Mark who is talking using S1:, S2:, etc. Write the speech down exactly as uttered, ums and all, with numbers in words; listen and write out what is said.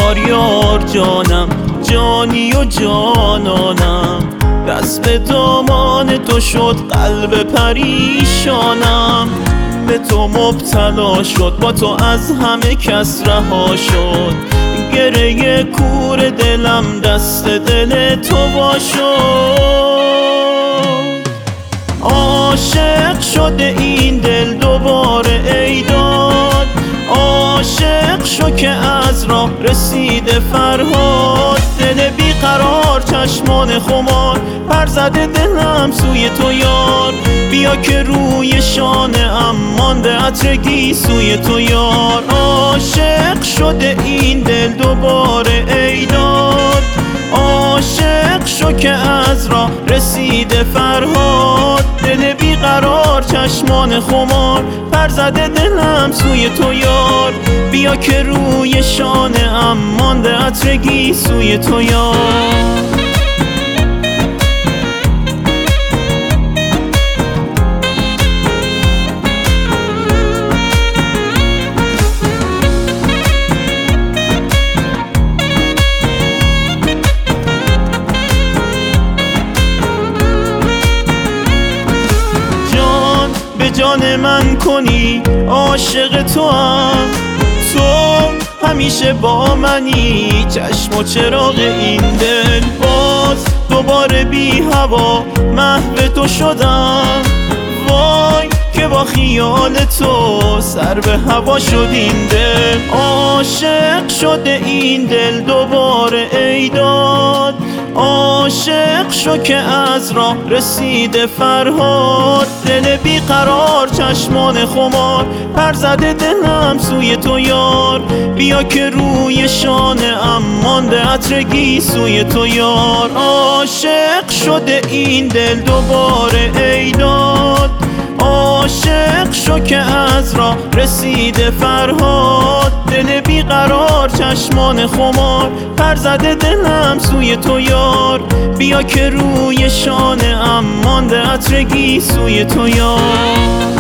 S1: یار یار جانم، جانی و جانانم. دست به دامان تو شد قلب پریشانم، به تو مبتلا شد با تو از همه کس رها شد. گره کور دلم دست دل تو وا شد. عاشق شده این دل دوباره ای داد، عاشق شو که از راه رسیده فرهاد. دل بیقرار چشمان خمار پر زده دلم سوی تو یار. بیا که روی شانه ام مانده عطر گیسوی تو یار. عاشق شده این دل دوباره ای داد، عاشق شو که از راه رسیده فرهاد. دل بیقرار چشمان خمار پر زده دلم سوی تو یار. بیا که روی شانه ام مانده عطر گیسوی تو یار. جان من کنی عاشق تو هم، تو همیشه با منی چشم و چراغ این دل. باز دوباره بی هوا محو تو شدم، وای که با خیال تو سر به هوا شد این دل. عاشق شده این دل دوباره ای داد، عاشق شو که از راه رسیده فرهاد. دل بیقرار چشمان خمار پر زده دلم سوی تو یار. بیا که روی شانه ام مانده عطر گیسوی تو یار. عاشق شده این دل دوباره ای داد، عاشق شو که از راه رسیده فرهاد. دل بیقرار چشمان خمار پر زده دلم سوی تو یار. بیا که روی شانه ام مانده عطر گیسوی تو یار.